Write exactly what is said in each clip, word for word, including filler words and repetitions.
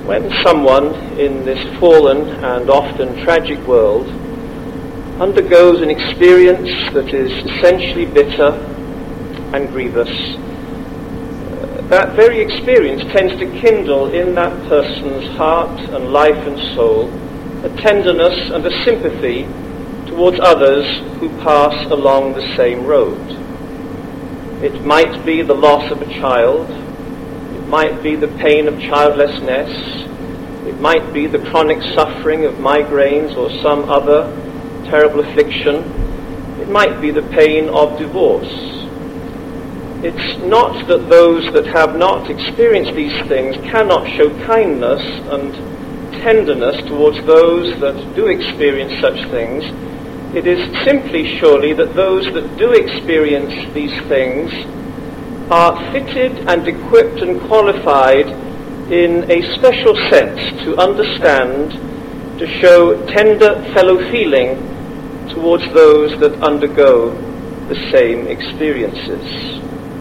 When someone in this fallen and often tragic world undergoes an experience that is essentially bitter and grievous, uh, that very experience tends to kindle in that person's heart and life and soul a tenderness and a sympathy towards others who pass along the same road. It might be the loss of a child, it might be the pain of childlessness, it might be the chronic suffering of migraines or some other terrible affliction, it might be the pain of divorce. It's not that those that have not experienced these things cannot show kindness and tenderness towards those that do experience such things. It is simply surely that those that do experience these things are fitted and equipped and qualified in a special sense to understand, to show tender fellow feeling towards those that undergo the same experiences.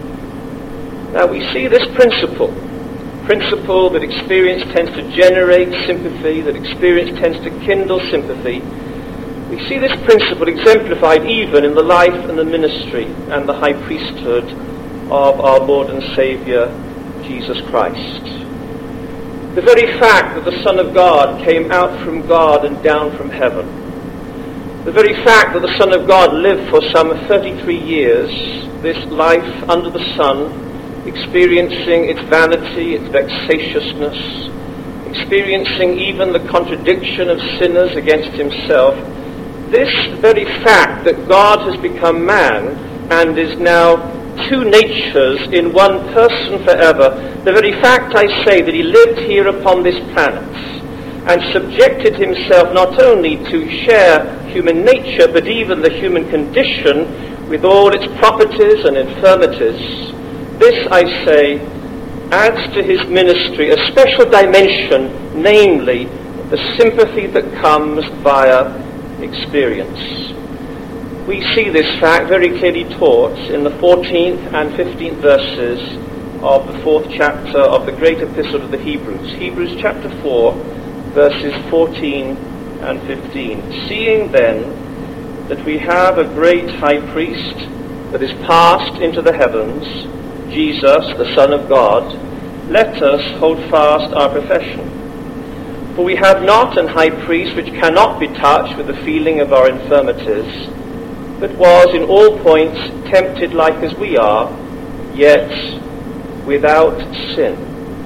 Now we see this principle, principle that experience tends to generate sympathy, that experience tends to kindle sympathy. We see this principle exemplified even in the life and the ministry and the high priesthood of our Lord and Saviour, Jesus Christ. The very fact that the Son of God came out from God and down from heaven, the very fact that the Son of God lived for some thirty-three years, this life under the sun, experiencing its vanity, its vexatiousness, experiencing even the contradiction of sinners against himself, this very fact that God has become man and is now two natures in one person forever, the very fact, I say, that he lived here upon this planet and subjected himself not only to share human nature, but even the human condition with all its properties and infirmities, this, I say, adds to his ministry a special dimension, namely the sympathy that comes via experience. We see this fact very clearly taught in the fourteenth and fifteenth verses of the fourth chapter of the great epistle to the Hebrews. Hebrews chapter four, verses fourteen and fifteen. Seeing then that we have a great high priest that is passed into the heavens, Jesus, the Son of God, let us hold fast our profession. For we have not an high priest which cannot be touched with the feeling of our infirmities, but was in all points tempted like as we are, yet without sin.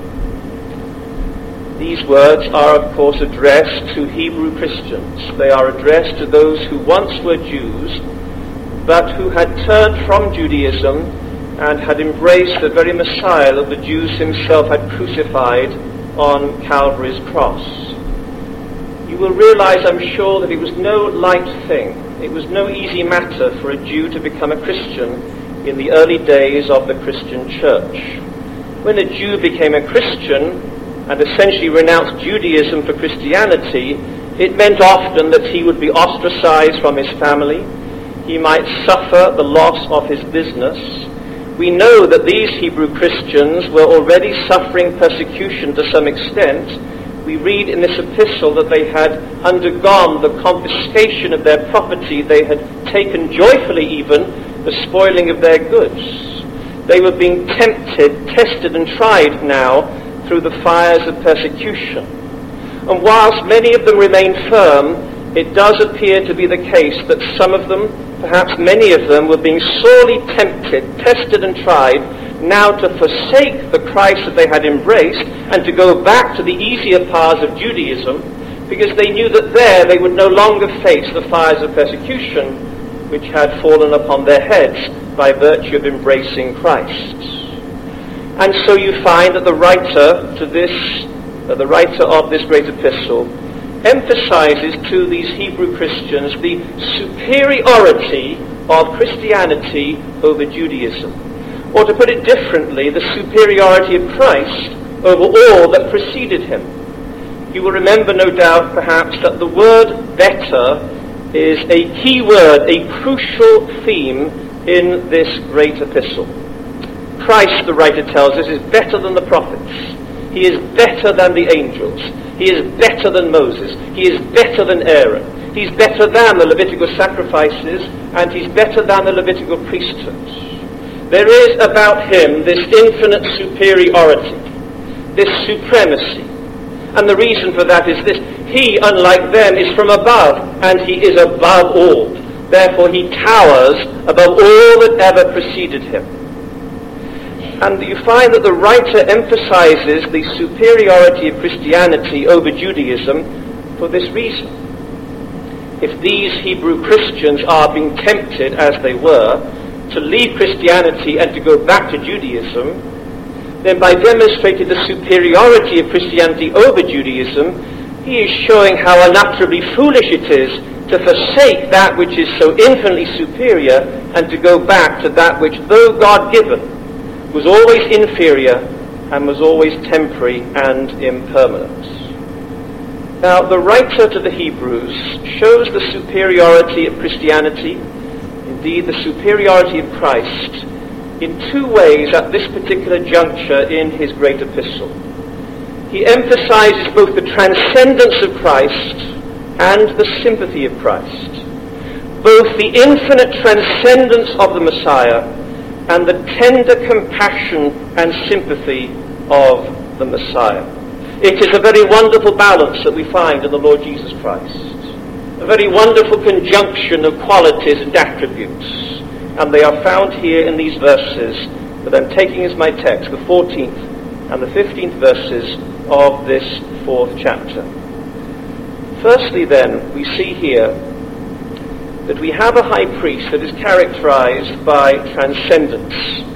These words are, of course, addressed to Hebrew Christians. They are addressed to those who once were Jews, but who had turned from Judaism and had embraced the very Messiah that the Jews himself had crucified on Calvary's cross. You will realize, I'm sure, that it was no light thing. It was no easy matter for a Jew to become a Christian in the early days of the Christian church. When a Jew became a Christian and essentially renounced Judaism for Christianity, it meant often that he would be ostracized from his family. He might suffer the loss of his business. We know that these Hebrew Christians were already suffering persecution to some extent. We read in this epistle that they had undergone the confiscation of their property. They had taken joyfully even the spoiling of their goods. They were being tempted, tested and tried now through the fires of persecution. And whilst many of them remain firm, it does appear to be the case that some of them, perhaps many of them, were being sorely tempted, tested and tried, now to forsake the Christ that they had embraced and to go back to the easier paths of Judaism, because they knew that there they would no longer face the fires of persecution which had fallen upon their heads by virtue of embracing Christ. And so you find that the writer to this, uh, the writer of this great epistle, emphasizes to these Hebrew Christians the superiority of Christianity over Judaism. Or to put it differently, the superiority of Christ over all that preceded him. You will remember, no doubt, perhaps, that the word better is a key word, a crucial theme in this great epistle. Christ, the writer tells us, is better than the prophets. He is better than the angels. He is better than Moses. He is better than Aaron. He's better than the Levitical sacrifices, and he's better than the Levitical priesthood. There is about him this infinite superiority, this supremacy. And the reason for that is this: he, unlike them, is from above, and he is above all. Therefore he towers above all that ever preceded him. And you find that the writer emphasizes the superiority of Christianity over Judaism for this reason. If these Hebrew Christians are being tempted, as they were, to leave Christianity and to go back to Judaism, then by demonstrating the superiority of Christianity over Judaism, he is showing how unutterably foolish it is to forsake that which is so infinitely superior and to go back to that which, though God-given, was always inferior and was always temporary and impermanent. Now, the writer to the Hebrews shows the superiority of Christianity, indeed the superiority of Christ, in two ways at this particular juncture in his great epistle. He emphasizes both the transcendence of Christ and the sympathy of Christ, both the infinite transcendence of the Messiah and the tender compassion and sympathy of the Messiah. It is a very wonderful balance that we find in the Lord Jesus Christ, a very wonderful conjunction of qualities and attributes, and they are found here in these verses that I'm taking as my text, the fourteenth and the fifteenth verses of this fourth chapter. Firstly, then, we see here that we have a high priest that is characterized by transcendence.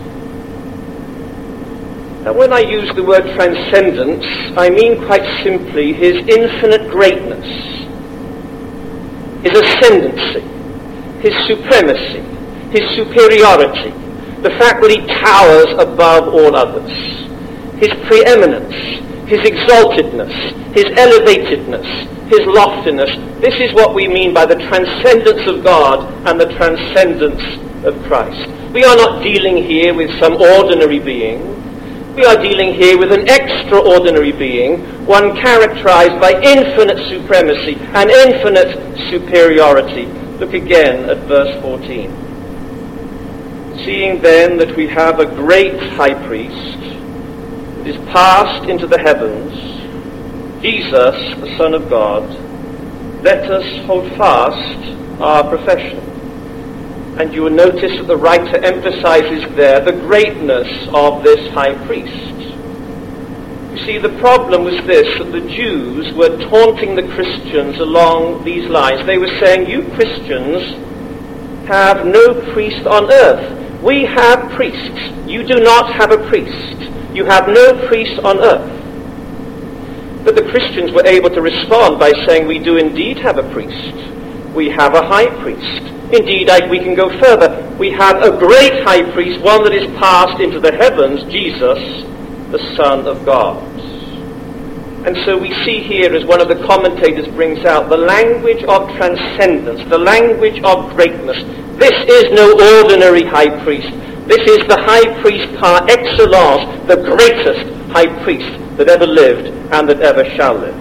Now, when I use the word transcendence, I mean quite simply his infinite greatness, his ascendancy, his supremacy, his superiority, the fact that he towers above all others, his preeminence, his exaltedness, his elevatedness, his loftiness. This is what we mean by the transcendence of God and the transcendence of Christ. We are not dealing here with some ordinary being. We are dealing here with an extraordinary being, one characterized by infinite supremacy and infinite superiority. Look again at verse fourteen. Seeing then that we have a great high priest that is passed into the heavens, Jesus, the Son of God, let us hold fast our profession. And you will notice that the writer emphasizes there the greatness of this high priest. You see, the problem was this, that the Jews were taunting the Christians along these lines. They were saying, you Christians have no priest on earth. We have priests. You do not have a priest. You have no priest on earth. But the Christians were able to respond by saying, we do indeed have a priest. We have a high priest. Indeed, I, we can go further. We have a great high priest, one that is passed into the heavens, Jesus, the Son of God. And so we see here, as one of the commentators brings out, the language of transcendence, the language of greatness. This is no ordinary high priest. This is the high priest par excellence, the greatest high priest that ever lived and that ever shall live.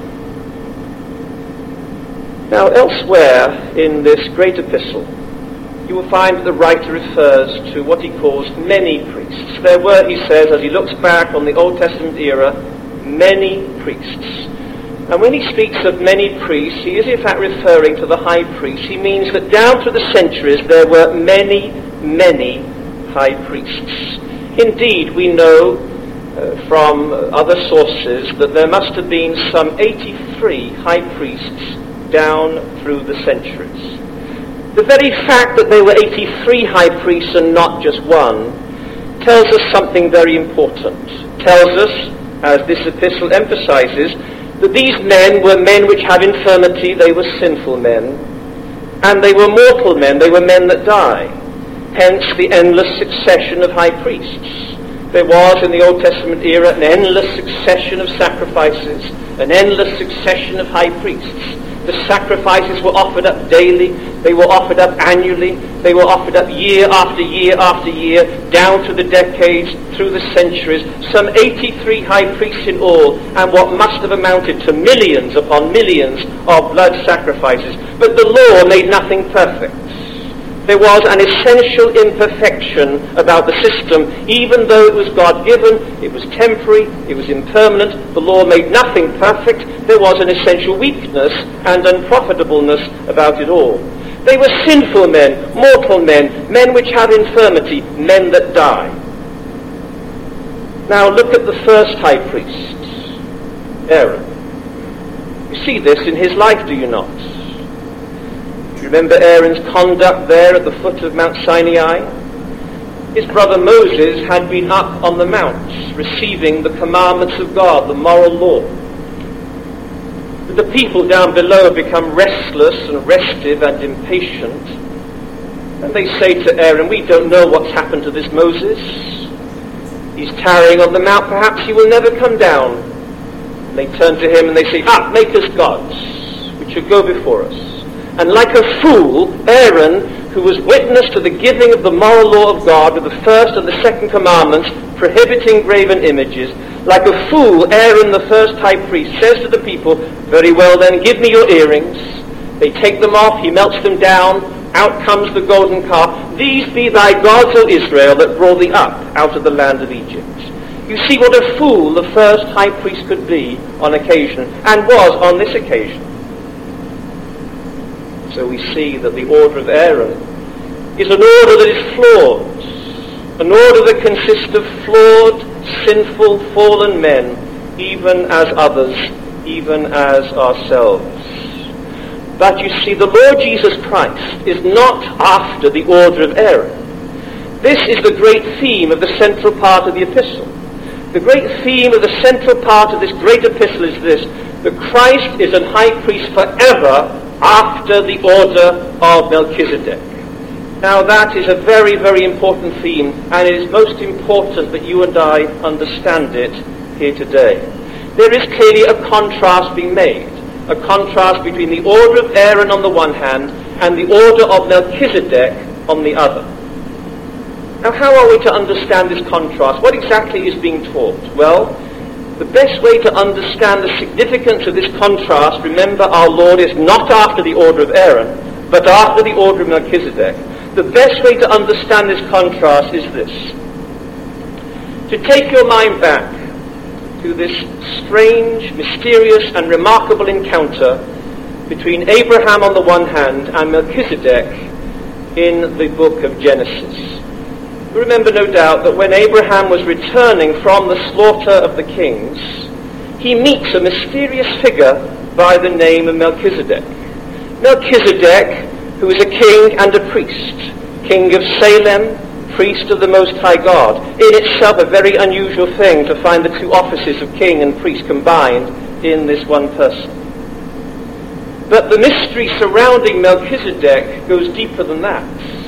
Now, elsewhere in this great epistle, you will find that the writer refers to what he calls many priests. There were, he says, as he looks back on the Old Testament era, many priests. And when he speaks of many priests, he is in fact referring to the high priest. He means that down through the centuries there were many, many high priests. Indeed, we know uh, from other sources that there must have been some eighty-three high priests down through the centuries. The very fact that there were eighty-three high priests and not just one tells us something very important. Tells us, as this epistle emphasizes, that these men were men which had infirmity, they were sinful men, and they were mortal men, they were men that die. Hence the endless succession of high priests. There was in the Old Testament era an endless succession of sacrifices, an endless succession of high priests. The sacrifices were offered up daily. They were offered up annually. They were offered up year after year after year, down through the decades, through the centuries. Some eighty-three high priests in all, and what must have amounted to millions upon millions of blood sacrifices. But the law made nothing perfect. There was an essential imperfection about the system, even though it was God-given, it was temporary, it was impermanent, the law made nothing perfect. There was an essential weakness and unprofitableness about it all. They were sinful men, mortal men, men which have infirmity, men that die. Now look at the first high priest, Aaron. You see this in his life, do you not? Remember Aaron's conduct there at the foot of Mount Sinai? His brother Moses had been up on the mount, receiving the commandments of God, the moral law. But the people down below have become restless and restive and impatient. And they say to Aaron, we don't know what's happened to this Moses. He's tarrying on the mount, perhaps he will never come down. And they turn to him and they say, ah, make us gods, which should go before us. And like a fool, Aaron, who was witness to the giving of the moral law of God with the first and the second commandments, prohibiting graven images, like a fool, Aaron, the first high priest, says to the people, very well then, give me your earrings. They take them off, he melts them down, out comes the golden calf. These be thy gods, O Israel, that brought thee up out of the land of Egypt. You see what a fool the first high priest could be on occasion, and was on this occasion. So we see that the order of Aaron is an order that is flawed, an order that consists of flawed, sinful, fallen men, even as others, even as ourselves. But you see, the Lord Jesus Christ is not after the order of Aaron. This is the great theme of the central part of the epistle. The great theme of the central part of this great epistle is this, that Christ is an high priest forever after the order of Melchizedek. Now that is a very, very important theme, and it is most important that you and I understand it here today. There is clearly a contrast being made, a contrast between the order of Aaron on the one hand and the order of Melchizedek on the other. Now how are we to understand this contrast? What exactly is being taught? Well, the best way to understand the significance of this contrast, remember our Lord is not after the order of Aaron, but after the order of Melchizedek. The best way to understand this contrast is this. To take your mind back to this strange, mysterious and remarkable encounter between Abraham on the one hand and Melchizedek in the book of Genesis. You remember no doubt that when Abraham was returning from the slaughter of the kings, he meets a mysterious figure by the name of Melchizedek. Melchizedek, who is a king and a priest, king of Salem, priest of the Most High God. In itself a very unusual thing to find the two offices of king and priest combined in this one person. But the mystery surrounding Melchizedek goes deeper than that.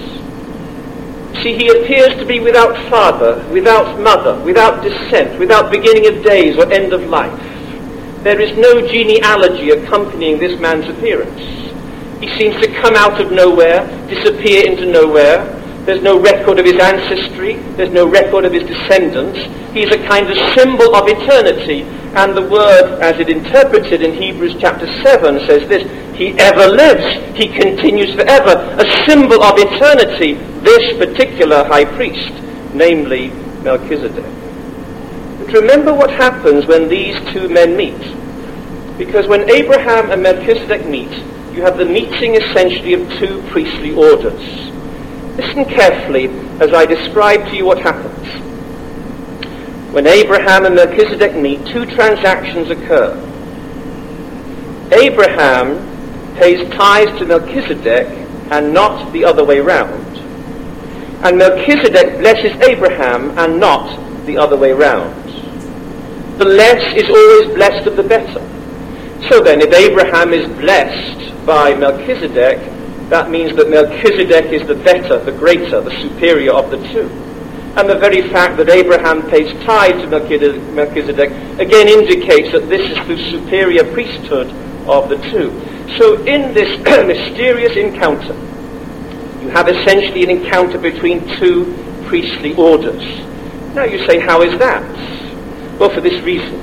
See, he appears to be without father, without mother, without descent, without beginning of days or end of life. There is no genealogy accompanying this man's appearance. He seems to come out of nowhere, disappear into nowhere. There's no record of his ancestry. There's no record of his descendants. He's a kind of symbol of eternity. And the word, as it interpreted in Hebrews chapter seven, says this, he ever lives. He continues forever. A symbol of eternity, this particular high priest, namely Melchizedek. But remember what happens when these two men meet. Because when Abraham and Melchizedek meet, you have the meeting essentially of two priestly orders. Listen carefully as I describe to you what happens. When Abraham and Melchizedek meet, two transactions occur. Abraham pays tithes to Melchizedek and not the other way round. And Melchizedek blesses Abraham and not the other way round. The less is always blessed of the better. So then, if Abraham is blessed by Melchizedek, that means that Melchizedek is the better, the greater, the superior of the two. And the very fact that Abraham pays tithe to Melchizedek again indicates that this is the superior priesthood of the two. So in this mysterious encounter, you have essentially an encounter between two priestly orders. Now you say, how is that? Well, for this reason.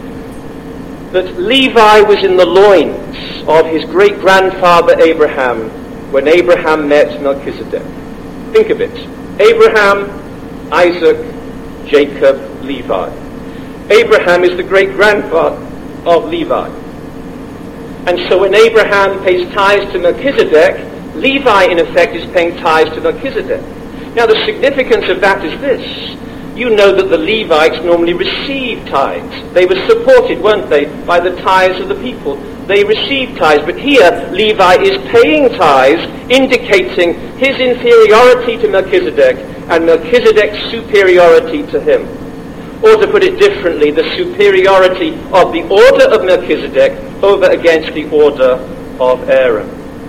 That Levi was in the loins of his great-grandfather Abraham when Abraham met Melchizedek. Think of it. Abraham, Isaac, Jacob, Levi. Abraham is the great-grandfather of Levi. And so when Abraham pays tithes to Melchizedek, Levi, in effect, is paying tithes to Melchizedek. Now, the significance of that is this. You know that the Levites normally received tithes. They were supported, weren't they, by the tithes of the people. They received tithes. But here, Levi is paying tithes, indicating his inferiority to Melchizedek and Melchizedek's superiority to him. Or to put it differently, the superiority of the order of Melchizedek over against the order of Aaron.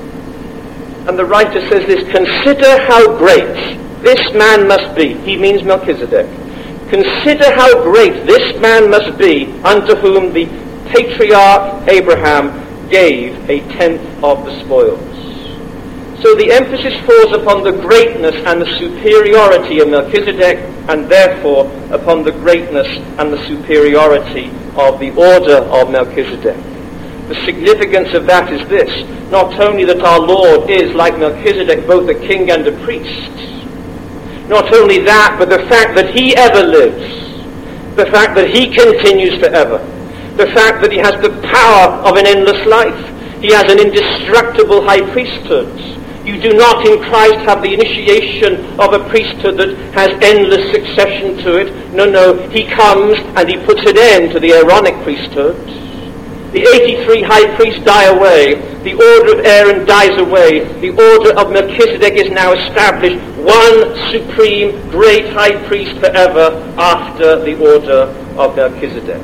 And the writer says this, consider how great this man must be. He means Melchizedek. Consider how great this man must be unto whom the patriarch Abraham gave a tenth of the spoils. So the emphasis falls upon the greatness and the superiority of Melchizedek, and therefore upon the greatness and the superiority of the order of Melchizedek. The significance of that is this, not only that our Lord is, like Melchizedek, both a king and a priest, not only that, but the fact that he ever lives, the fact that he continues forever, the fact that he has the power of an endless life, he has an indestructible high priesthood. You do not in Christ have the initiation of a priesthood that has endless succession to it. No, no, he comes and he puts an end to the Aaronic priesthood. The eighty-three high priests die away. The order of Aaron dies away. The order of Melchizedek is now established. One supreme great high priest forever after the order of Melchizedek.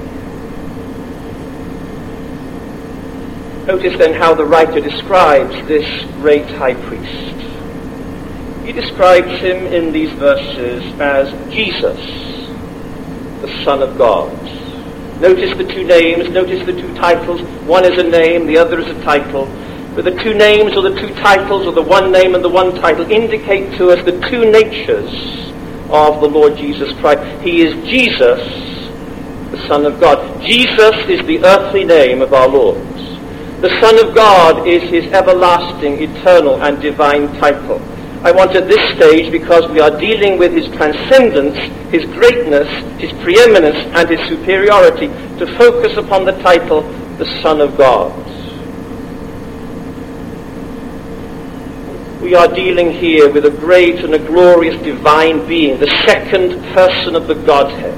Notice then how the writer describes this great high priest. He describes him in these verses as Jesus, the Son of God. Notice the two names, notice the two titles. One is a name, the other is a title. But the two names or the two titles or the one name and the one title indicate to us the two natures of the Lord Jesus Christ. He is Jesus, the Son of God. Jesus is the earthly name of our Lord. The Son of God is his everlasting, eternal, and divine title. I want at this stage, because we are dealing with his transcendence, his greatness, his preeminence, and his superiority, to focus upon the title, the Son of God. We are dealing here with a great and a glorious divine being, the second person of the Godhead.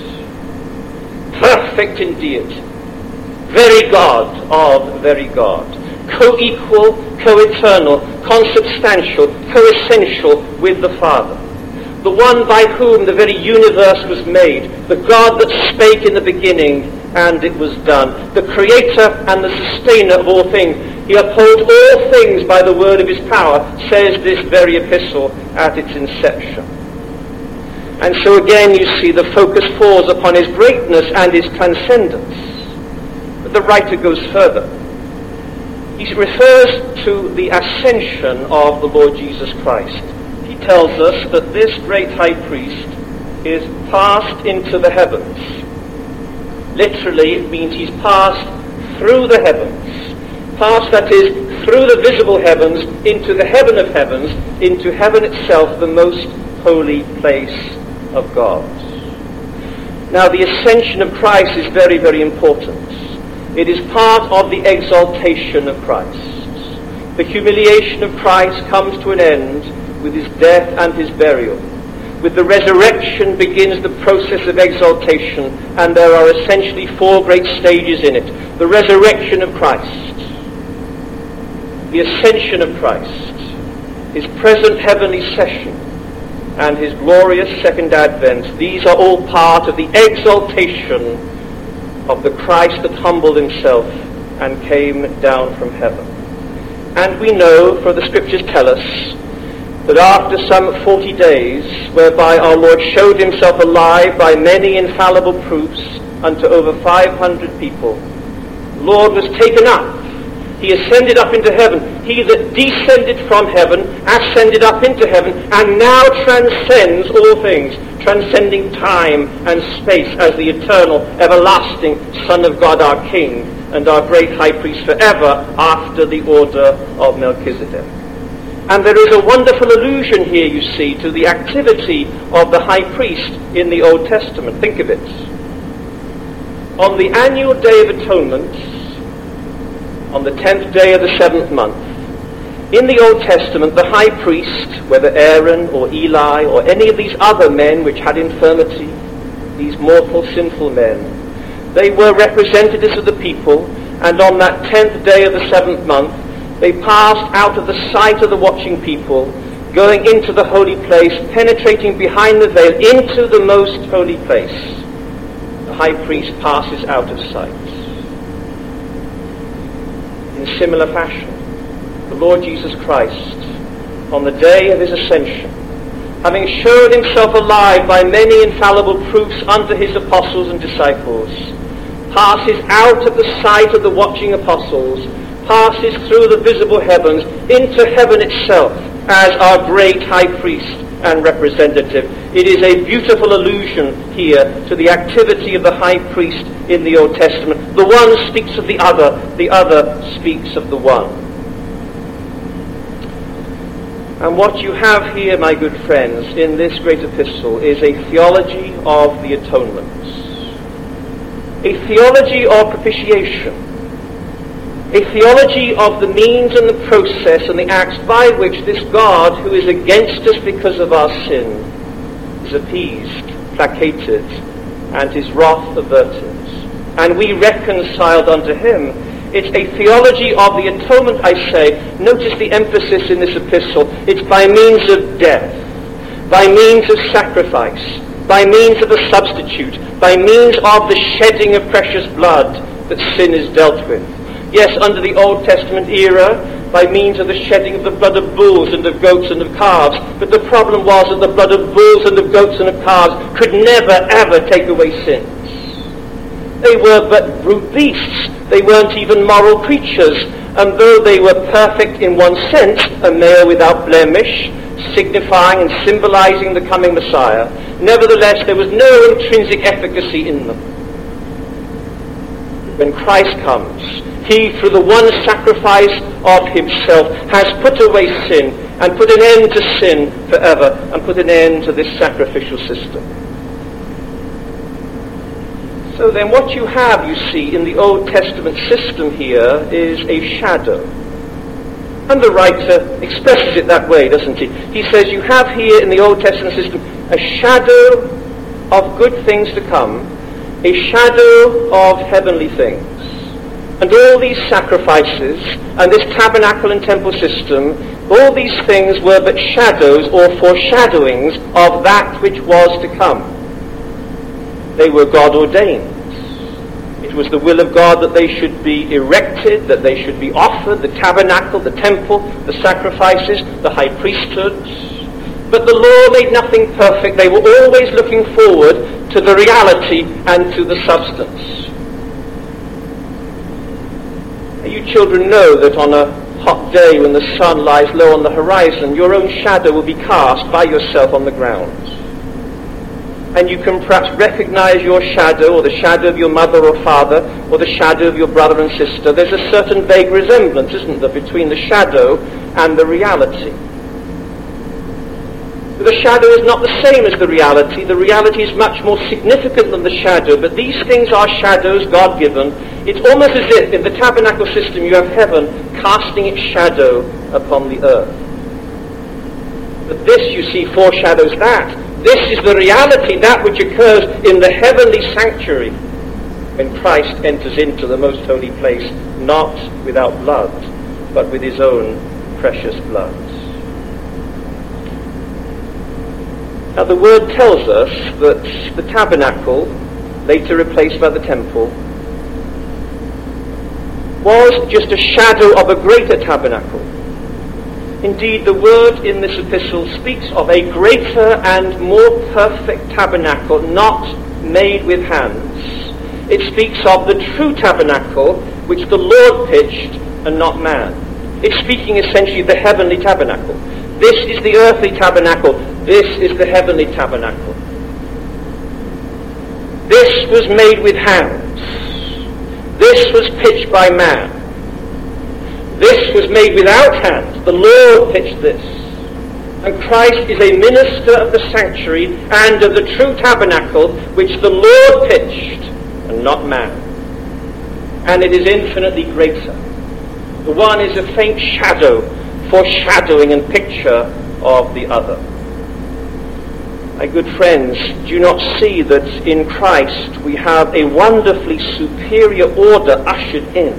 Perfect in deity. Very God of very God. Co-equal, co-eternal, consubstantial, co-essential with the Father. The one by whom the very universe was made. The God that spake in the beginning, and it was done. The creator and the sustainer of all things. He upholds all things by the word of his power, says this very epistle at its inception. And so again you see the focus falls upon his greatness and his transcendence. But the writer goes further. He refers to the ascension of the Lord Jesus Christ. He tells us that this great high priest is passed into the heavens. Literally, it means he's passed through the heavens. Passed, that is, through the visible heavens, into the heaven of heavens, into heaven itself, the most holy place of God. Now, the ascension of Christ is very, very important. It is part of the exaltation of Christ. The humiliation of Christ comes to an end with his death and his burial. With the resurrection begins the process of exaltation, and there are essentially four great stages in it. The resurrection of Christ, the ascension of Christ, his present heavenly session, and his glorious second advent. These are all part of the exaltation of the Christ that humbled himself and came down from heaven. And we know, for the scriptures tell us, that after some forty days, whereby our Lord showed himself alive by many infallible proofs unto over five hundred people, the Lord was taken up, He ascended up into heaven. He that descended from heaven ascended up into heaven and now transcends all things, transcending time and space as the eternal, everlasting Son of God, our King and our great high priest forever after the order of Melchizedek. And there is a wonderful allusion here, you see, to the activity of the high priest in the Old Testament. Think of it. On the annual Day of Atonement, on the tenth day of the seventh month, in the Old Testament, the high priest, whether Aaron or Eli or any of these other men which had infirmity, these mortal sinful men, they were representatives of the people, and on that tenth day of the seventh month, they passed out of the sight of the watching people, going into the holy place, penetrating behind the veil into the most holy place. The high priest passes out of sight. In similar fashion, the Lord Jesus Christ, on the day of his ascension, having showed himself alive by many infallible proofs unto his apostles and disciples, passes out of the sight of the watching apostles, passes through the visible heavens into heaven itself as our great high priest and representative. It is a beautiful allusion here to the activity of the high priest in the Old Testament. The one speaks of the other, the other speaks of the one. And what you have here, my good friends, in this great epistle is a theology of the atonement. A theology of propitiation. A theology of the means and the process and the acts by which this God, who is against us because of our sin, is appeased, placated, and his wrath averted, and we reconciled unto him. It's a theology of the atonement, I say. Notice the emphasis in this epistle. It's by means of death, by means of sacrifice, by means of a substitute, by means of the shedding of precious blood that sin is dealt with. Yes, under the Old Testament era, by means of the shedding of the blood of bulls and of goats and of calves. But the problem was that the blood of bulls and of goats and of calves could never, ever take away sins. They were but brute beasts. They weren't even moral creatures. And though they were perfect in one sense, a male without blemish, signifying and symbolizing the coming Messiah, nevertheless there was no intrinsic efficacy in them. When Christ comes, he, through the one sacrifice of himself, has put away sin and put an end to sin forever and put an end to this sacrificial system. So then what you have, you see, in the Old Testament system here is a shadow. And the writer expresses it that way, doesn't he? He says you have here in the Old Testament system a shadow of good things to come, a shadow of heavenly things. And all these sacrifices and this tabernacle and temple system, all these things were but shadows or foreshadowings of that which was to come. They were God ordained. It was the will of God that they should be erected, that they should be offered, the tabernacle, the temple, the sacrifices, the high priesthood. But the law made nothing perfect. They were always looking forward to the reality and to the substance. You children know that on a hot day when the sun lies low on the horizon, your own shadow will be cast by yourself on the ground. And you can perhaps recognize your shadow, or the shadow of your mother or father, or the shadow of your brother and sister. There's a certain vague resemblance, isn't there, between the shadow and the reality. The shadow is not the same as the reality. The reality is much more significant than the shadow, but these things are shadows, God-given. It's almost as if in the tabernacle system you have heaven casting its shadow upon the earth. But this, you see, foreshadows that. This is the reality, that which occurs in the heavenly sanctuary when Christ enters into the most holy place, not without blood, but with his own precious blood. Now the word tells us that the tabernacle, later replaced by the temple, was just a shadow of a greater tabernacle. Indeed, the word in this epistle speaks of a greater and more perfect tabernacle, not made with hands. It speaks of the true tabernacle which the Lord pitched and not man. It's speaking essentially of the heavenly tabernacle. This is the earthly tabernacle. This is the heavenly tabernacle. This was made with hands. This was pitched by man. This was made without hands. The Lord pitched this. And Christ is a minister of the sanctuary and of the true tabernacle which the Lord pitched and not man. And it is infinitely greater. The one is a faint shadow, foreshadowing and picture of the other. My good friends, do you not see that in Christ we have a wonderfully superior order ushered in?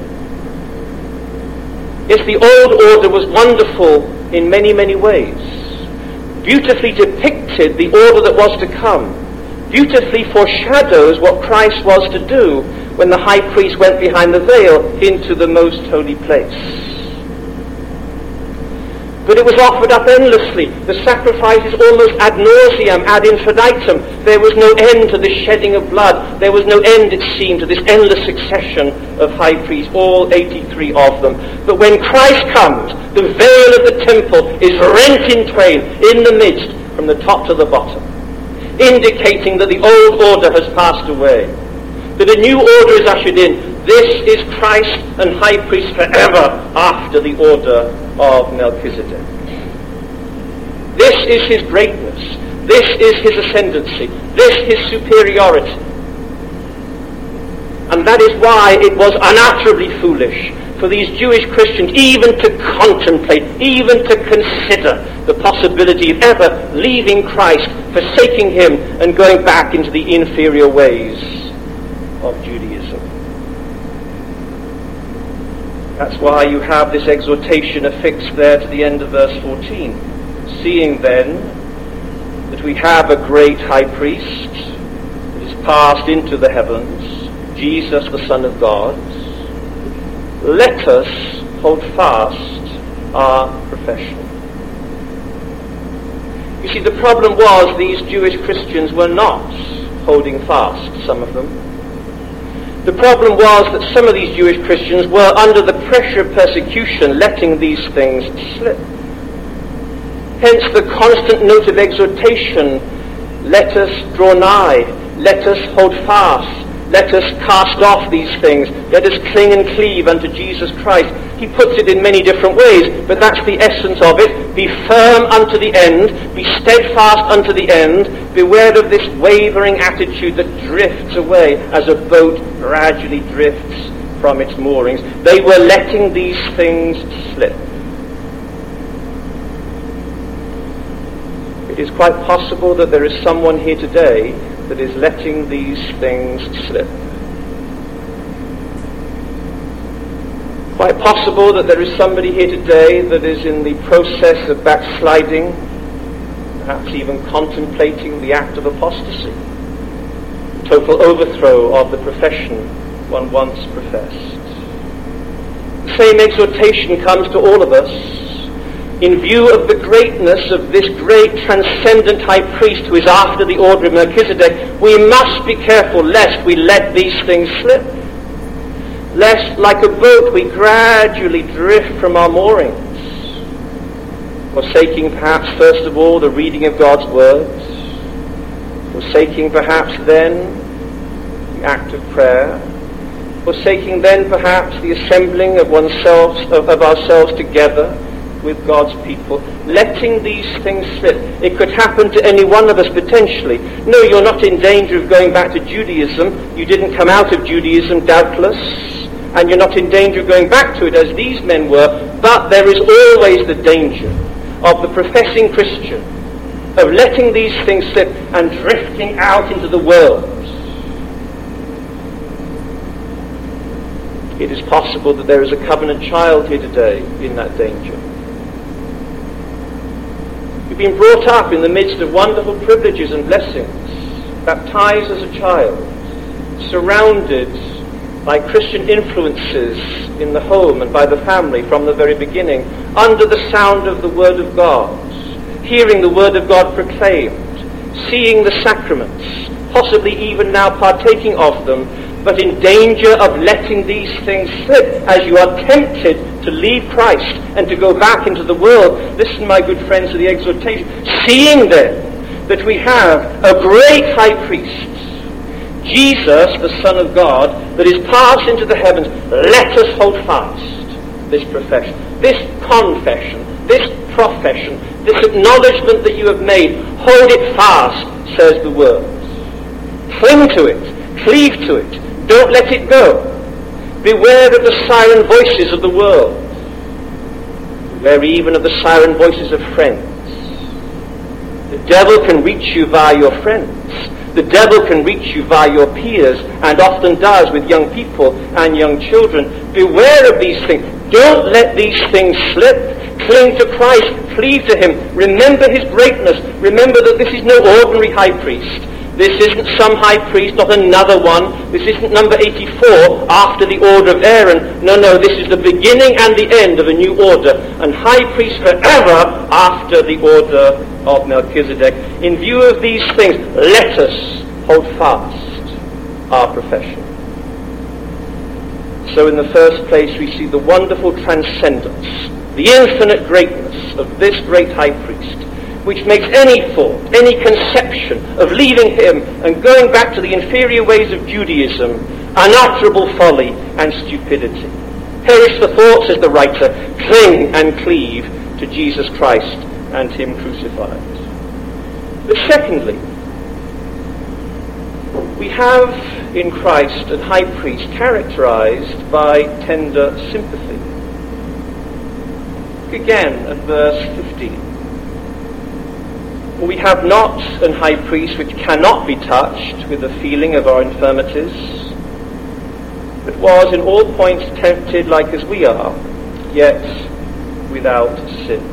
Yes, the old order was wonderful in many, many ways. Beautifully depicted the order that was to come. Beautifully foreshadows what Christ was to do when the high priest went behind the veil into the most holy place. But it was offered up endlessly. The sacrifices almost ad nauseam, ad infinitum. There was no end to the shedding of blood. There was no end, it seemed, to this endless succession of high priests, all eighty-three of them. But when Christ comes, the veil of the temple is rent in twain in the midst from the top to the bottom, indicating that the old order has passed away, that a new order is ushered in. This is Christ and high priest forever after the order of Melchizedek. This is his greatness. This is his ascendancy. This his superiority. And that is why it was unutterably foolish for these Jewish Christians even to contemplate, even to consider the possibility of ever leaving Christ, forsaking him, and going back into the inferior ways of Judaism. That's why you have this exhortation affixed there to the end of verse fourteen. Seeing then that we have a great high priest that is passed into the heavens, Jesus the Son of God, let us hold fast our profession. You see, the problem was these Jewish Christians were not holding fast, some of them. The problem was that some of these Jewish Christians were under the pressure of persecution letting these things slip. Hence the constant note of exhortation, let us draw nigh, let us hold fast, let us cast off these things, let us cling and cleave unto Jesus Christ. He puts it in many different ways, but that's the essence of it. Be firm unto the end, be steadfast unto the end, beware of this wavering attitude that drifts away as a boat gradually drifts from its moorings. They were letting these things slip. It is quite possible that there is someone here today that is letting these things slip. Quite possible that there is somebody here today that is in the process of backsliding, perhaps even contemplating the act of apostasy, total overthrow of the profession one once professed. The same exhortation comes to all of us. In view of the greatness of this great transcendent high priest who is after the order of Melchizedek, we must be careful lest we let these things slip. Lest, like a boat, we gradually drift from our moorings, forsaking perhaps first of all the reading of God's words, forsaking perhaps then the act of prayer, forsaking then perhaps the assembling of oneself, of, of ourselves together with God's people, letting these things slip. It could happen to any one of us potentially. No, you're not in danger of going back to Judaism. You didn't come out of Judaism, doubtless, and you're not in danger of going back to it as these men were, but there is always the danger of the professing Christian of letting these things slip and drifting out into the world. It is possible that there is a covenant child here today in that danger. You've been brought up in the midst of wonderful privileges and blessings, baptized as a child, surrounded by Christian influences in the home and by the family from the very beginning, under the sound of the Word of God, hearing the Word of God proclaimed, seeing the sacraments, possibly even now partaking of them, but in danger of letting these things slip as you are tempted to leave Christ and to go back into the world. Listen, my good friends, to the exhortation. Seeing then that we have a great high priest, Jesus, the Son of God, that is passed into the heavens, let us hold fast this profession, this confession, this profession, this acknowledgement that you have made. Hold it fast, says the word. Cling to it, cleave to it, don't let it go. Beware of the siren voices of the world. Beware even of the siren voices of friends. The devil can reach you via your friends. The devil can reach you via your peers, and often does with young people and young children. Beware of these things. Don't let these things slip. Cling to Christ. Cleave to him. Remember his greatness. Remember that this is no ordinary high priest. This isn't some high priest, not another one. This isn't number eighty-four after the order of Aaron. No, no, this is the beginning and the end of a new order. And high priest forever after the order of Melchizedek. In view of these things, let us hold fast our profession. So in the first place, we see the wonderful transcendence, the infinite greatness of this great high priest, which makes any thought, any conception of leaving him and going back to the inferior ways of Judaism unutterable folly and stupidity. Perish the thought, says the writer, cling and cleave to Jesus Christ and him crucified. But secondly, we have in Christ a high priest characterized by tender sympathy. Look again at verse fifteen. We have not an high priest which cannot be touched with the feeling of our infirmities, but was in all points tempted like as we are, yet without sin.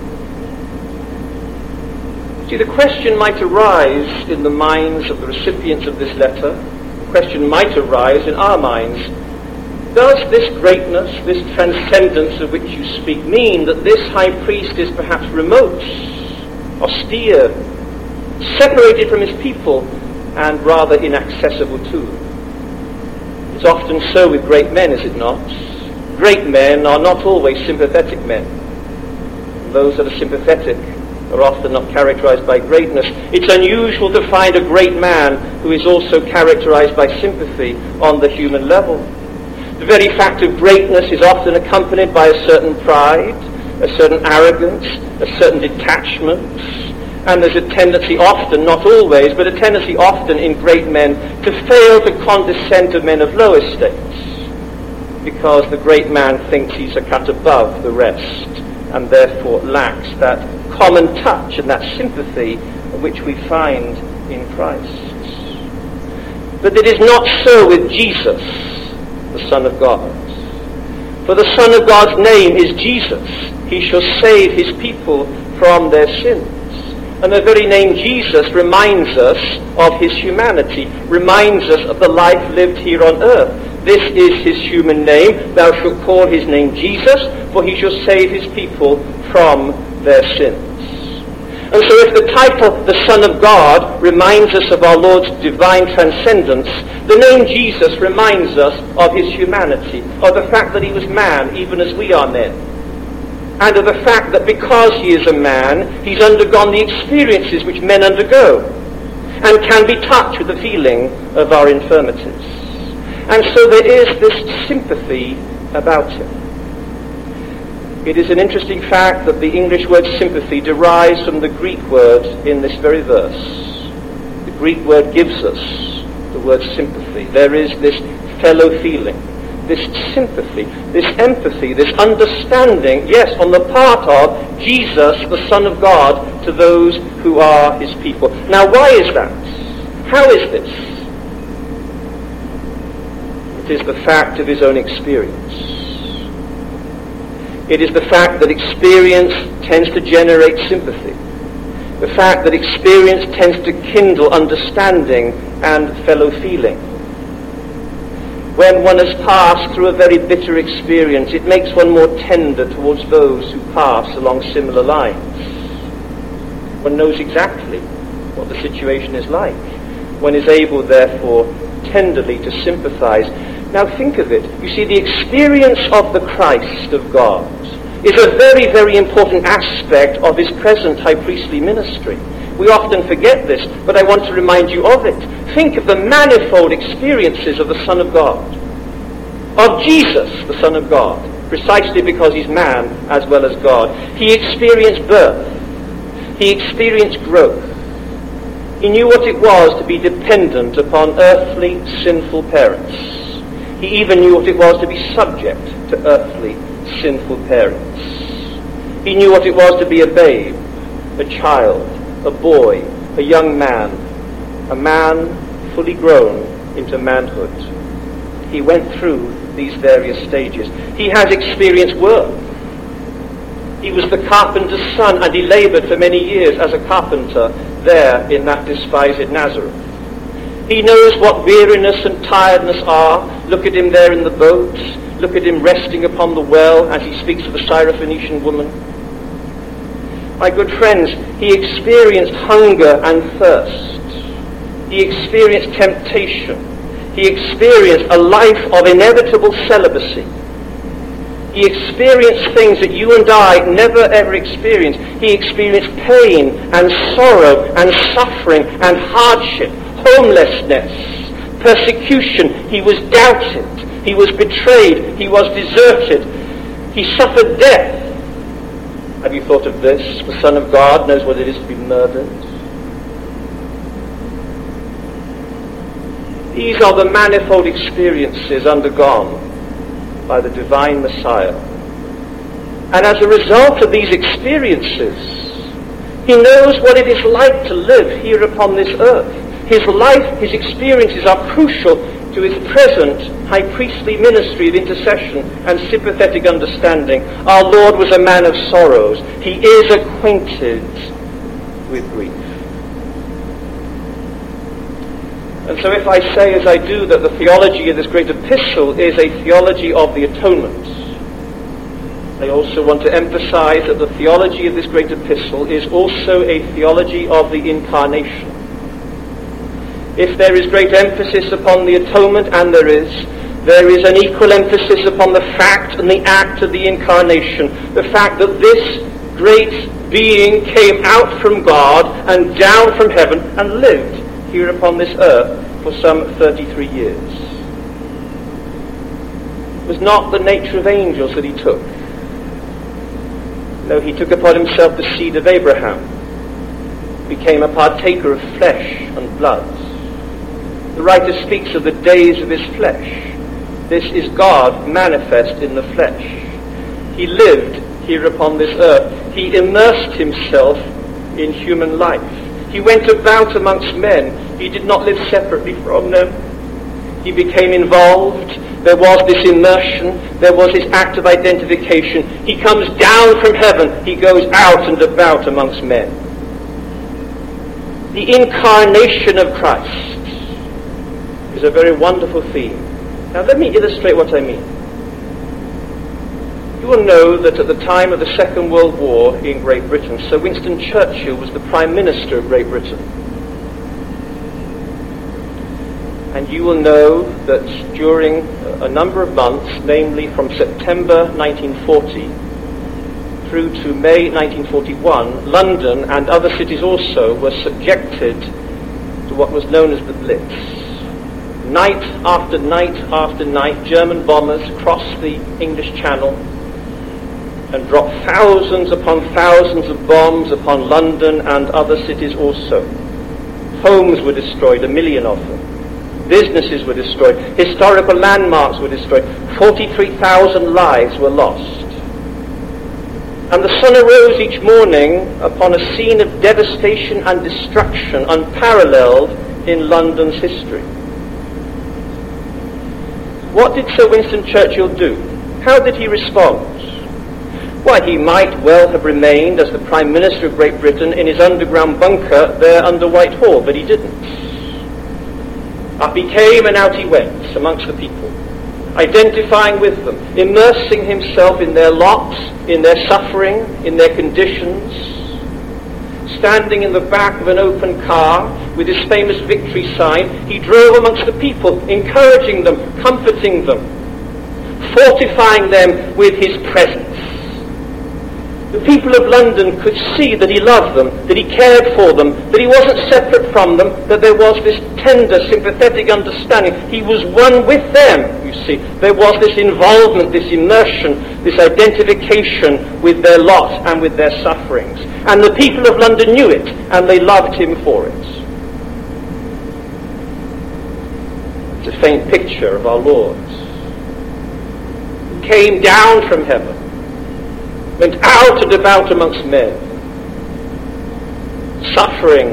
See, the question might arise in the minds of the recipients of this letter, the question might arise in our minds. Does this greatness, this transcendence of which you speak, mean that this high priest is perhaps remote, austere, separated from his people, and rather inaccessible to them? It's often so with great men, is it not? Great men are not always sympathetic men. Those that are sympathetic are often not characterized by greatness. It's unusual to find a great man who is also characterized by sympathy on the human level. The very fact of greatness is often accompanied by a certain pride, a certain arrogance, a certain detachment, and there's a tendency often, not always, but a tendency often in great men to fail to condescend to men of low estates, because the great man thinks he's a cut above the rest, and therefore lacks that common touch and that sympathy which we find in Christ. But it is not so with Jesus, the Son of God. For the Son of God's name is Jesus. He shall save his people from their sins. And the very name Jesus reminds us of his humanity, reminds us of the life lived here on earth. This is his human name. Thou shalt call his name Jesus, for he shall save his people from their sins. And so if the title, the Son of God, reminds us of our Lord's divine transcendence, the name Jesus reminds us of his humanity, of the fact that he was man, even as we are men, and of the fact that because he is a man, he's undergone the experiences which men undergo, and can be touched with the feeling of our infirmities. And so there is this sympathy about him. It is an interesting fact that the English word sympathy derives from the Greek word in this very verse. The Greek word gives us the word sympathy. There is this fellow feeling, this sympathy, this empathy, this understanding, yes, on the part of Jesus, the Son of God, to those who are his people. Now, why is that? How is this? It is the fact of his own experience. It is the fact that experience tends to generate sympathy. The fact that experience tends to kindle understanding and fellow feeling. When one has passed through a very bitter experience, it makes one more tender towards those who pass along similar lines. One knows exactly what the situation is like. One is able, therefore, tenderly, to sympathize. Now think of it. You see, the experience of the Christ of God is a very, very important aspect of his present high priestly ministry. We often forget this, but I want to remind you of it. Think of the manifold experiences of the Son of God, of Jesus, the Son of God, precisely because he's man as well as God. He experienced birth. He experienced growth. He knew what it was to be dependent upon earthly, sinful parents. He even knew what it was to be subject to earthly, sinful parents. He knew what it was to be a babe, a child, a boy, a young man, a man fully grown into manhood. He went through these various stages. He has experienced work. He was the carpenter's son, and he labored for many years as a carpenter there in that despised Nazareth. He knows what weariness and tiredness are. Look at him there in the boat. Look at him resting upon the well as he speaks to the Syrophoenician woman. My good friends, he experienced hunger and thirst. He experienced temptation. He experienced a life of inevitable celibacy. He experienced things that you and I never ever experienced. He experienced pain and sorrow and suffering and hardship, homelessness, persecution. He was doubted. He was betrayed. He was deserted. He suffered death. Have you thought of this? The Son of God knows what it is to be murdered. These are the manifold experiences undergone by the divine Messiah. And as a result of these experiences, he knows what it is like to live here upon this earth. His life, his experiences are crucial to his present high priestly ministry of intercession and sympathetic understanding. Our Lord was a man of sorrows. He is acquainted with grief. And so if I say as I do that the theology of this great epistle is a theology of the atonement, I also want to emphasize that the theology of this great epistle is also a theology of the incarnation. If there is great emphasis upon the atonement, and there is, there is an equal emphasis upon the fact and the act of the incarnation, the fact that this great being came out from God and down from heaven and lived here upon this earth for some thirty-three years. It was not the nature of angels that he took. No, he took upon himself the seed of Abraham, became a partaker of flesh and blood. The writer speaks of the days of his flesh. This is God manifest in the flesh. He lived here upon this earth. He immersed himself in human life. He went about amongst men. He did not live separately from them. He became involved. There was this immersion. There was this act of identification. He comes down from heaven. He goes out and about amongst men. The incarnation of Christ is a very wonderful theme. Now let me illustrate what I mean. You will know that at the time of the Second World War in Great Britain, Sir Winston Churchill was the Prime Minister of Great Britain. And you will know that during a number of months, namely from September nineteen forty through to May nineteen forty-one, London and other cities also were subjected to what was known as the Blitz. Night after night after night, German bombers crossed the English Channel and dropped thousands upon thousands of bombs upon London and other cities also. Homes were destroyed, a million of them. Businesses were destroyed. Historical landmarks were destroyed. forty-three thousand lives were lost. And the sun arose each morning upon a scene of devastation and destruction unparalleled in London's history. What did Sir Winston Churchill do? How did he respond? Why, he might well have remained as the Prime Minister of Great Britain in his underground bunker there under Whitehall, but he didn't. Up he came and out he went amongst the people, identifying with them, immersing himself in their lot, in their suffering, in their conditions, standing in the back of an open car with his famous victory sign, he drove amongst the people, encouraging them, comforting them, fortifying them with his presence. The people of London could see that he loved them, that he cared for them, that he wasn't separate from them, that there was this tender, sympathetic understanding. He was one with them, you see. There was this involvement, this immersion, this identification with their lot and with their sufferings. And the people of London knew it, and they loved him for it. It's a faint picture of our Lord. He came down from heaven, went out and about amongst men, suffering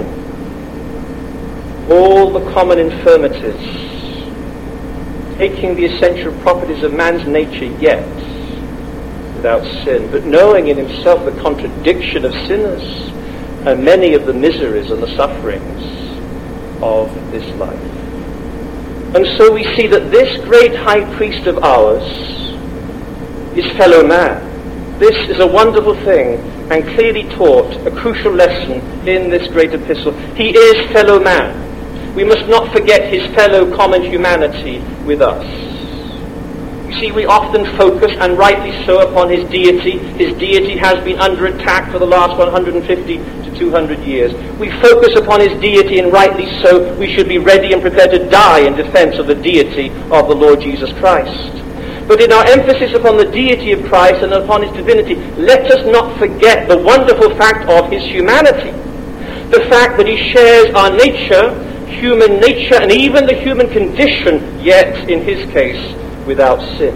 all the common infirmities, taking the essential properties of man's nature, yet without sin, but knowing in himself the contradiction of sinners and many of the miseries and the sufferings of this life. And so we see that this great high priest of ours is fellow man. This is a wonderful thing and clearly taught a crucial lesson in this great epistle. He is fellow man. We must not forget his fellow common humanity with us. You see, we often focus, and rightly so, upon his deity. His deity has been under attack for the last one hundred fifty to two hundred years. We focus upon his deity, and rightly so. We should be ready and prepared to die in defense of the deity of the Lord Jesus Christ. But in our emphasis upon the deity of Christ and upon his divinity, let us not forget the wonderful fact of his humanity. The fact that he shares our nature, human nature, and even the human condition, yet, in his case, without sin.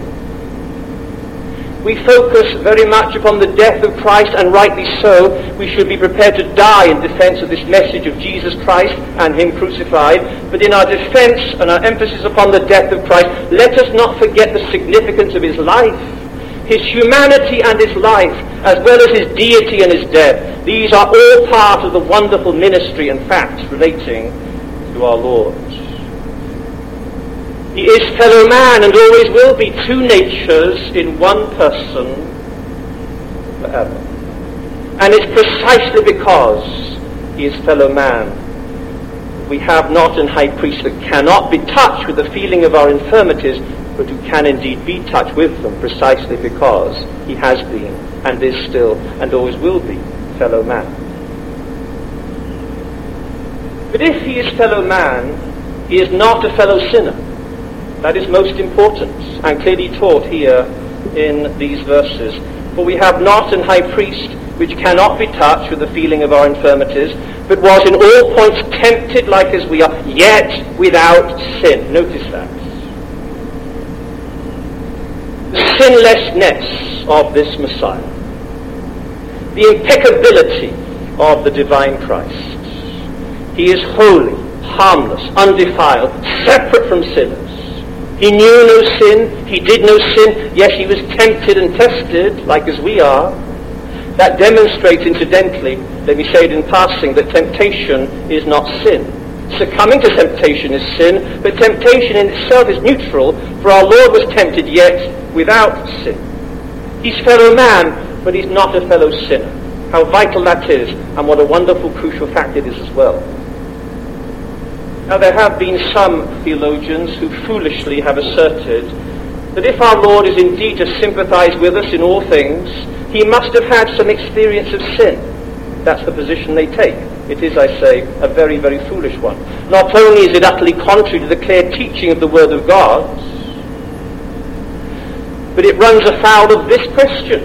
We focus very much upon the death of Christ, and rightly so. We should be prepared to die in defense of this message of Jesus Christ and him crucified. But in our defense and our emphasis upon the death of Christ, let us not forget the significance of his life. His humanity and his life, as well as his deity and his death. These are all part of the wonderful ministry and facts relating to our Lord. He is fellow man and always will be, two natures in one person forever. And it's precisely because he is fellow man we have not an high priest that cannot be touched with the feeling of our infirmities, but who can indeed be touched with them, precisely because he has been and is still and always will be fellow man. But if he is fellow man, he is not a fellow sinner. That is most important and clearly taught here in these verses. For we have not an high priest which cannot be touched with the feeling of our infirmities, but was in all points tempted like as we are, yet without sin. Notice that. The sinlessness of this Messiah. The impeccability of the divine Christ. He is holy, harmless, undefiled, separate from sinners. He knew no sin, he did no sin, yes, he was tempted and tested, like as we are. That demonstrates, incidentally, let me say it in passing, that temptation is not sin. Succumbing to temptation is sin, but temptation in itself is neutral, for our Lord was tempted, yet without sin. He's fellow man, but he's not a fellow sinner. How vital that is, and what a wonderful, crucial fact it is as well. Now, there have been some theologians who foolishly have asserted that if our Lord is indeed to sympathize with us in all things, he must have had some experience of sin. That's the position they take. It is, I say, a very, very foolish one. Not only is it utterly contrary to the clear teaching of the Word of God, but it runs afoul of this question.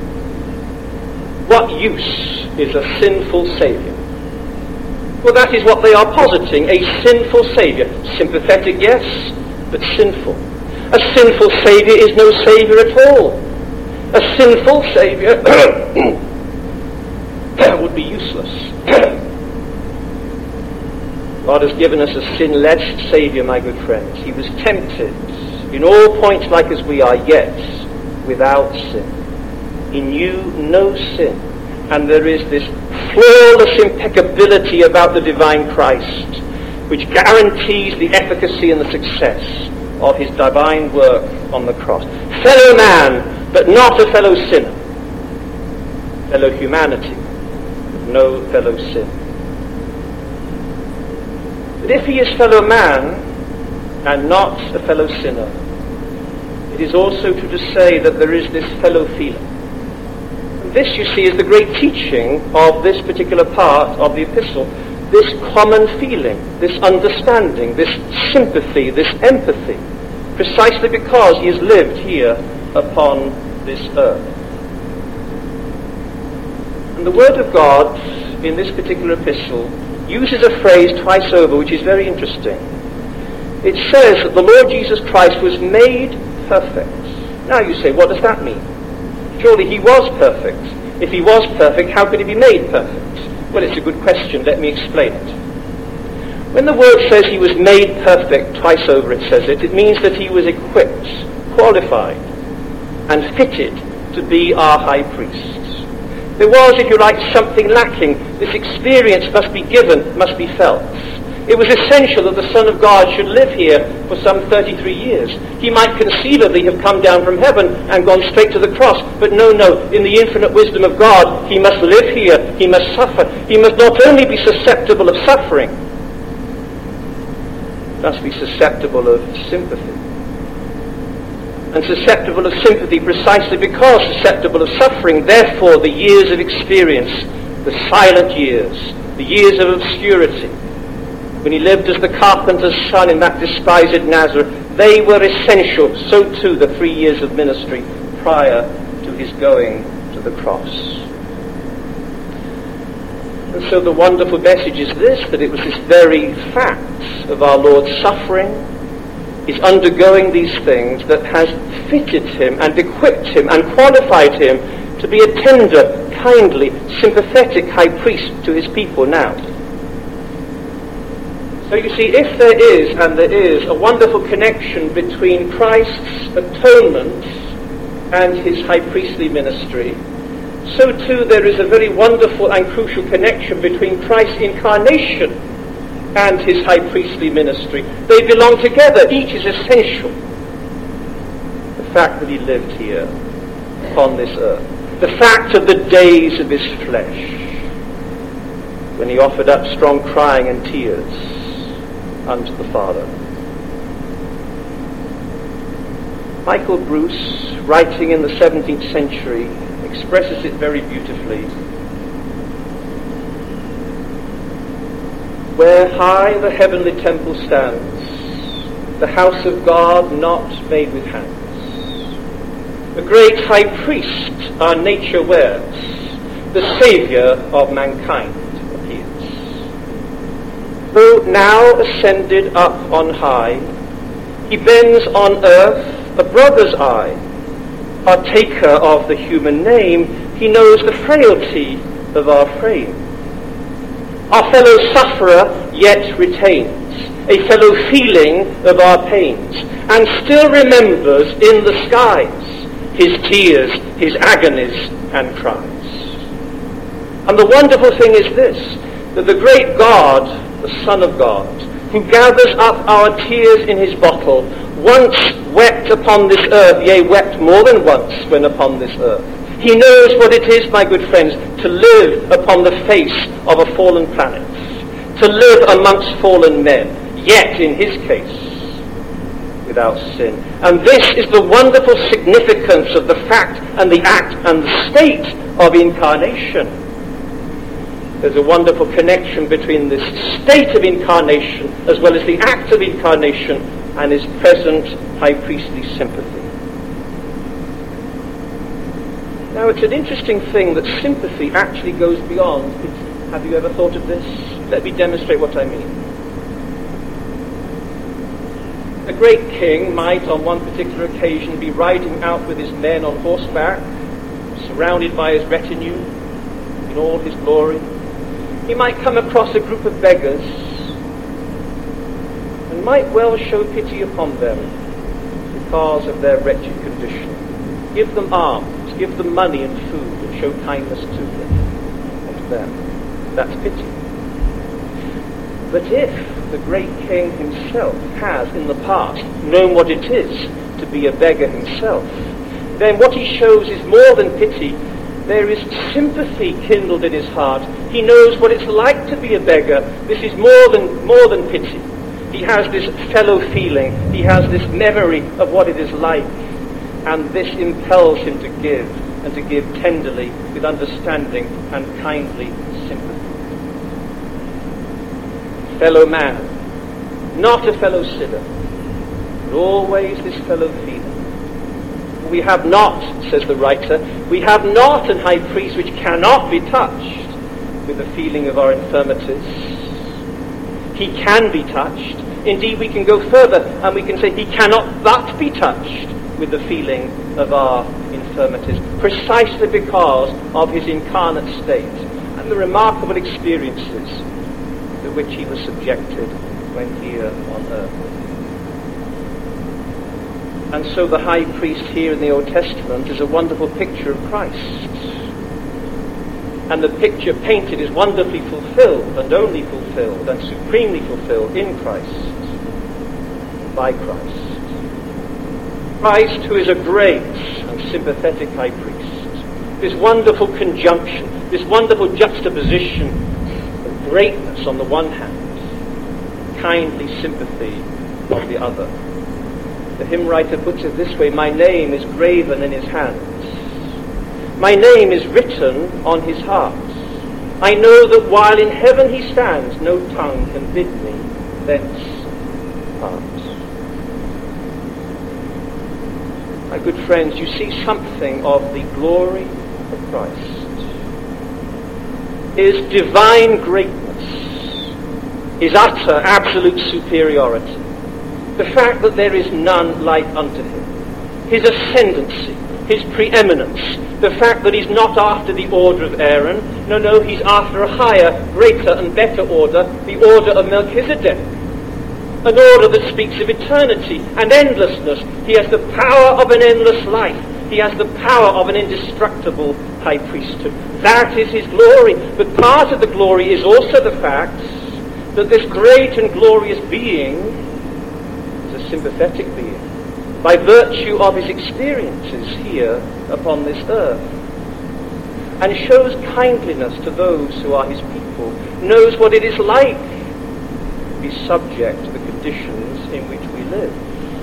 What use is a sinful Saviour? Well, that is what they are positing, a sinful Saviour. Sympathetic, yes, but sinful. A sinful Saviour is no Saviour at all. A sinful Saviour would be useless. God has given us a sinless Saviour, my good friends. He was tempted in all points like as we are, yet without sin. He knew no sin. And there is this flawless impeccability about the divine Christ, which guarantees the efficacy and the success of his divine work on the cross. Fellow man, but not a fellow sinner. Fellow humanity, no fellow sin. But if he is fellow man and not a fellow sinner, it is also true to say that there is this fellow feeling. And this, you see, is the great teaching of this particular part of the epistle. This common feeling, this understanding, this sympathy, this empathy, precisely because he has lived here upon this earth. And the Word of God in this particular epistle uses a phrase twice over which is very interesting. It says that the Lord Jesus Christ was made perfect. Now you say, what does that mean? Surely he was perfect. If he was perfect, how could he be made perfect? Well, it's a good question. Let me explain it. When the word says he was made perfect, twice over it says it, it means that he was equipped, qualified, and fitted to be our high priest. There was, if you like, something lacking. This experience must be given, must be felt. It was essential that the Son of God should live here for some thirty-three years. He might conceivably have come down from heaven and gone straight to the cross, but no, no, in the infinite wisdom of God, he must live here, he must suffer. He must not only be susceptible of suffering, he must be susceptible of sympathy. And susceptible of sympathy precisely because susceptible of suffering, therefore the years of experience, the silent years, the years of obscurity, when he lived as the carpenter's son in that despised Nazareth, they were essential. So too the three years of ministry prior to his going to the cross. And so the wonderful message is this, that it was this very fact of our Lord's suffering, his undergoing these things, that has fitted him and equipped him and qualified him to be a tender, kindly, sympathetic high priest to his people now. So you see, if there is, and there is, a wonderful connection between Christ's atonement and his high priestly ministry, so too there is a very wonderful and crucial connection between Christ's incarnation and his high priestly ministry. They belong together. Each is essential. The fact that he lived here upon this earth, the fact of the days of his flesh, when he offered up strong crying and tears unto the Father. Michael Bruce, writing in the seventeenth century, expresses it very beautifully. Where high the heavenly temple stands, the house of God not made with hands, the great high priest our nature wears, the Saviour of mankind appears. Though now ascended up on high, he bends on earth a brother's eye. Partaker of the human name, he knows the frailty of our frame. Our fellow sufferer yet retains a fellow feeling of our pains, and still remembers in the skies his tears, his agonies and cries. And the wonderful thing is this, that the great God, the Son of God, who gathers up our tears in his bottle, once wept upon this earth, yea, wept more than once when upon this earth. He knows what it is, my good friends, to live upon the face of a fallen planet, to live amongst fallen men, yet in his case without sin. And this is the wonderful significance of the fact and the act and the state of incarnation. There's a wonderful connection between this state of incarnation as well as the act of incarnation and his present high priestly sympathy. Now, it's an interesting thing that sympathy actually goes beyond pity. Have you ever thought of this? Let me demonstrate what I mean. A great king might, on one particular occasion, be riding out with his men on horseback, surrounded by his retinue, in all his glory. He might come across a group of beggars and might well show pity upon them because of their wretched condition. Give them alms, give them money and food, and show kindness to them, or to them. That's pity. But if the great king himself has, in the past, known what it is to be a beggar himself, then what he shows is more than pity, There is sympathy kindled in his heart. He knows what it's like to be a beggar. This is more than more than pity. He has this fellow feeling. He has this memory of what it is like. And this impels him to give, and to give tenderly, with understanding and kindly sympathy. Fellow man, not a fellow sinner, but always this fellow feeling. We have not, says the writer, we have not an high priest which cannot be touched with the feeling of our infirmities. He can be touched. Indeed, we can go further and we can say he cannot but be touched with the feeling of our infirmities, precisely because of his incarnate state and the remarkable experiences to which he was subjected when here on earth. And so the high priest here in the Old Testament is a wonderful picture of Christ. And the picture painted is wonderfully fulfilled, and only fulfilled, and supremely fulfilled in Christ, by Christ. Christ, who is a great and sympathetic high priest. This wonderful conjunction, this wonderful juxtaposition of greatness on the one hand, kindly sympathy on the other. The hymn writer puts it this way: my name is graven in his hands. My name is written on his heart. I know that while in heaven he stands, no tongue can bid me thence part. My good friends, you see something of the glory of Christ. His divine greatness, his utter, absolute superiority. The fact that there is none like unto him, his ascendancy, his preeminence, the fact that he's not after the order of Aaron, no, no, he's after a higher, greater and better order, the order of Melchizedek, an order that speaks of eternity and endlessness. He has the power of an endless life. He has the power of an indestructible high priesthood. That is his glory. But part of the glory is also the fact that this great and glorious being sympathetic being, by virtue of his experiences here upon this earth, and shows kindliness to those who are his people, knows what it is like to be subject to the conditions in which we live.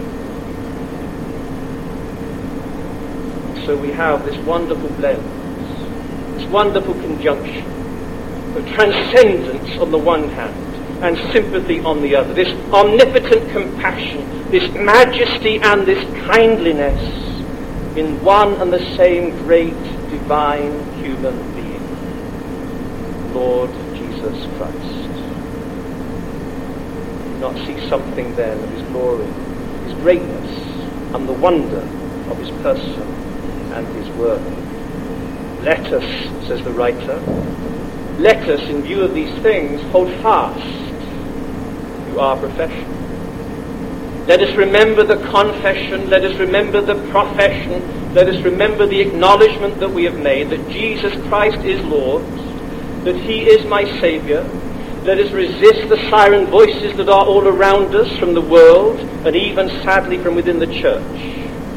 So we have this wonderful blend, this wonderful conjunction of transcendence on the one hand and sympathy on the other, this omnipotent compassion, this majesty and this kindliness in one and the same great divine human being, Lord Jesus Christ. Do not see something then of his glory, his greatness, and the wonder of his person and his work. Let us, says the writer, let us, in view of these things, hold fast to our profession. Let us remember the confession, let us remember the profession, let us remember the acknowledgement that we have made, that Jesus Christ is Lord, that he is my Saviour. Let us resist the siren voices that are all around us from the world, and even sadly from within the church.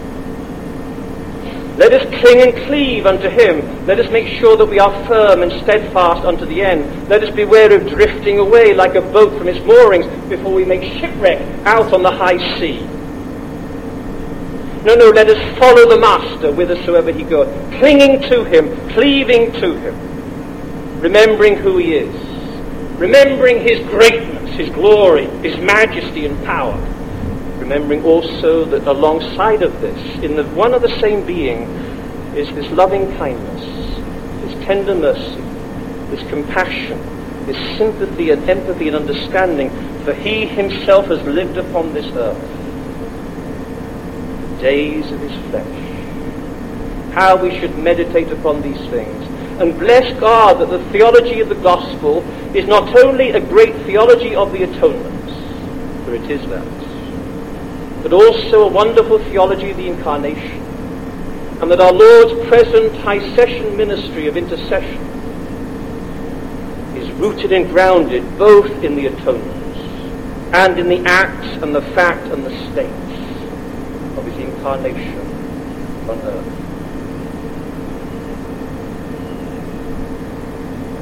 Let us cling and cleave unto him. Let us make sure that we are firm and steadfast unto the end. Let us beware of drifting away like a boat from its moorings before we make shipwreck out on the high sea. No, no, let us follow the Master whithersoever he goeth, clinging to him, cleaving to him, remembering who he is, remembering his greatness, his glory, his majesty and power. Remembering also that alongside of this, in the one and the same being, is this loving kindness, this tender mercy, this compassion, this sympathy and empathy and understanding, for he himself has lived upon this earth. Days of his flesh. How we should meditate upon these things. And bless God that the theology of the gospel is not only a great theology of the atonement, for it is that, but also a wonderful theology of the incarnation, and that our Lord's present high session ministry of intercession is rooted and grounded both in the atonement and in the act and the fact and the state of his incarnation on earth.